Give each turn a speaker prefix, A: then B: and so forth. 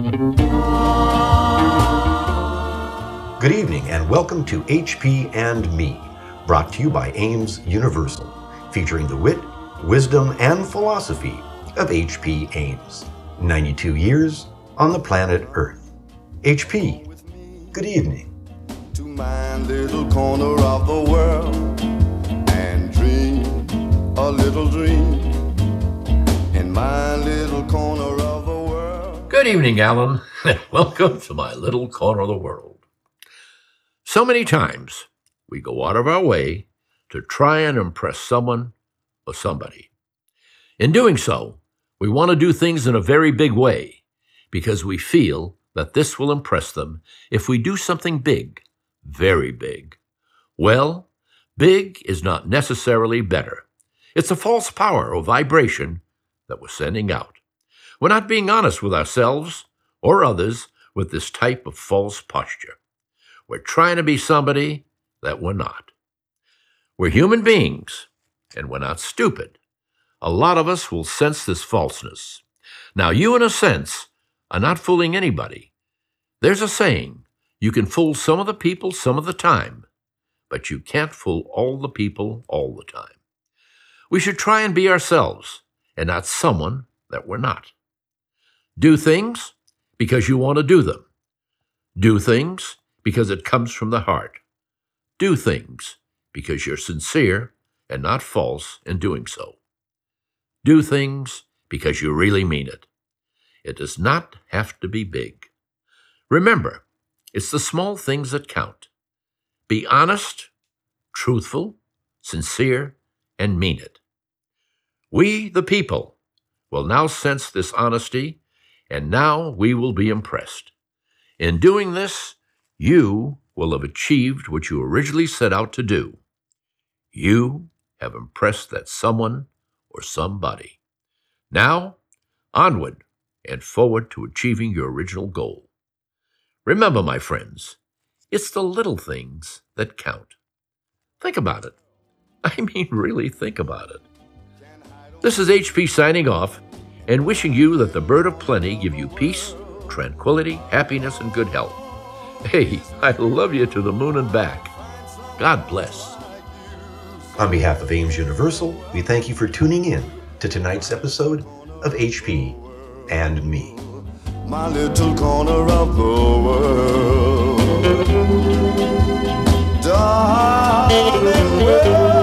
A: Good evening and welcome to HP and Me, brought to you by Ames Universal, featuring the wit, wisdom, and philosophy of H.P. Ames. 92 years on the planet Earth. H.P., good evening.
B: To my little corner of the world and dream a little dream in my little corner of the world.
C: Good evening, Alan, and welcome to my little corner of the world. So many times we go out of our way to try and impress someone or somebody. In doing so, we want to do things in a very big way because we feel that this will impress them if we do something big, very big. Well, big is not necessarily better. It's a false power or vibration that we're sending out. We're not being honest with ourselves or others with this type of false posture. We're trying to be somebody that we're not. We're human beings, and we're not stupid. A lot of us will sense this falseness. Now, you, in a sense, are not fooling anybody. There's a saying, you can fool some of the people some of the time, but you can't fool all the people all the time. We should try and be ourselves, and not someone that we're not. Do things because you want to do them. Do things because it comes from the heart. Do things because you're sincere and not false in doing so. Do things because you really mean it. It does not have to be big. Remember, it's the small things that count. Be honest, truthful, sincere, and mean it. We, the people, will now sense this honesty, and now we will be impressed. In doing this, you will have achieved what you originally set out to do. You have impressed that someone or somebody. Now, onward and forward to achieving your original goal. Remember, my friends, it's the little things that count. Think about it. I mean, really think about it. This is HP signing off and wishing you that the bird of plenty give you peace, tranquility, happiness, and good health. Hey, I love you to the moon and back. God bless.
A: On behalf of Ames Universal, we thank you for tuning in to tonight's episode of HP and Me.
B: My little corner of the world. Darling,